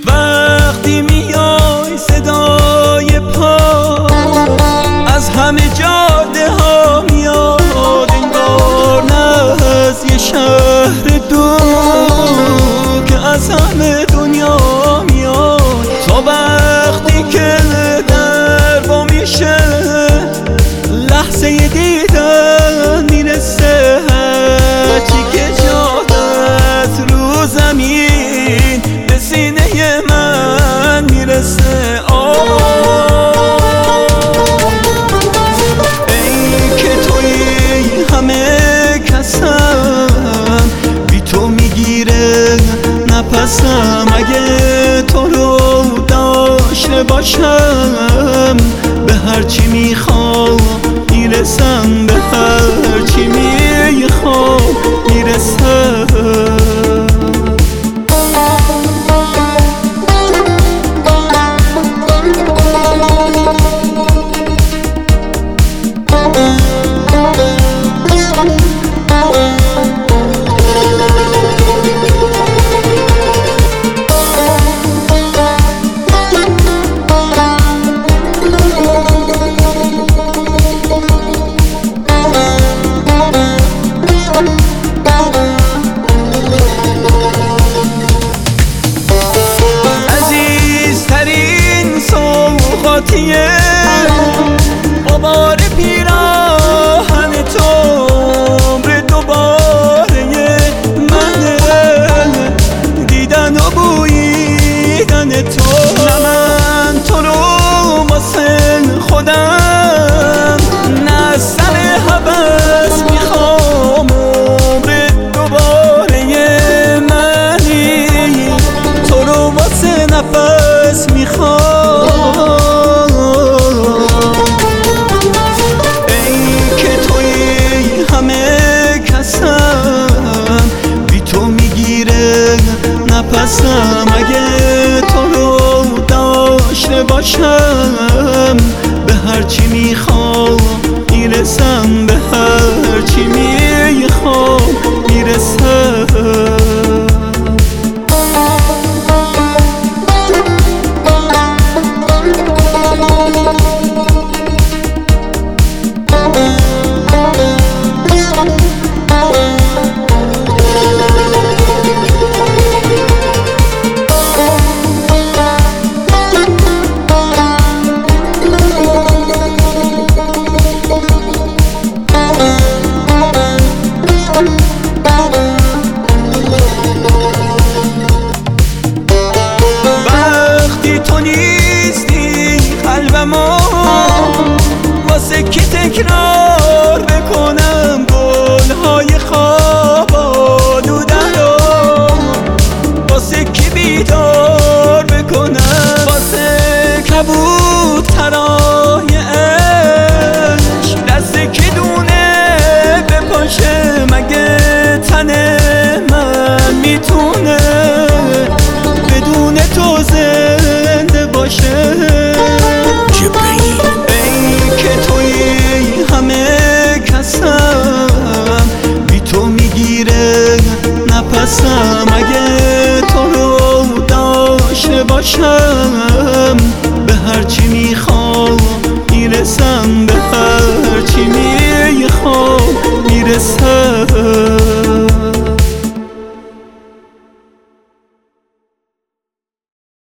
وقتی میای صدای پا از همه جاده ها میاد، انگار نه از یه شهر دور که از همه دنیا میاد. تا وقتی که در با میشه لحظه دیدن میرسه، هرچی که جادت رو زمین به سینه من میرسه. ای که توی همه کسم، بی تو میگیره نفسم. اگه تو رو داشته باشم به هرچی میخوام میرسم، به هرچی میخوام میرسم. عزیزترین سوغاتیه غبار پیراهن تو، عمر دوباره منه دیدن و بوییدن تو. نه من تو رو واسه خودم، نه سر هوس میخوام، عمر دوباره منی تو رو واسه نفس میخوام. ای که توی همه کسم، بی تو میگیره نفسم. اگه تو رو داشته باشم به هرچی میخوام میرسم، به هرچی میخوام میرسم. وقتی تو نیستی قلبمو واسه کی تکرار بکنم، گلهای خواب آلوده رو واسه کی بیدار بکنم. واسه کبوترای عشق دست کی دونه بپاشه، مگه تن من میتونه بدون تو زنده باشه. ای که توی همه کسم، بی تو میگیره نفسم. اگه تو رو داشته باشم